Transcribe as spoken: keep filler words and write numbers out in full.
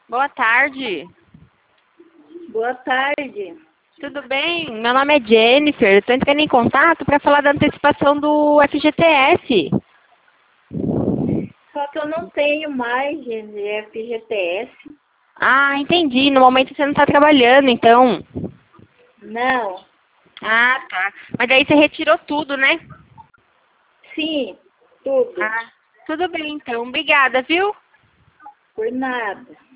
Boa tarde. Boa tarde. Tudo bem? Meu nome é Jennifer. Estou entrando em contato para falar da antecipação do F G T S. Só que eu não tenho mais de F G T S. Ah, entendi. No momento você não está trabalhando, então. Não. Ah, tá. Mas daí você retirou tudo, né? Sim, tudo. Ah, tudo bem, então. Obrigada, viu? Por nada.